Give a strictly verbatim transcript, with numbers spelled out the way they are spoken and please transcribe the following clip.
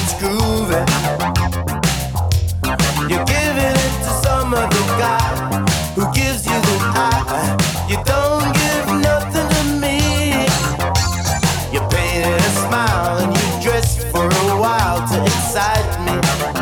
it's groovy. You're giving it to some other guy who gives you the eye. You don't give nothing to me. You painted a smile and you dressed for a while to excite me.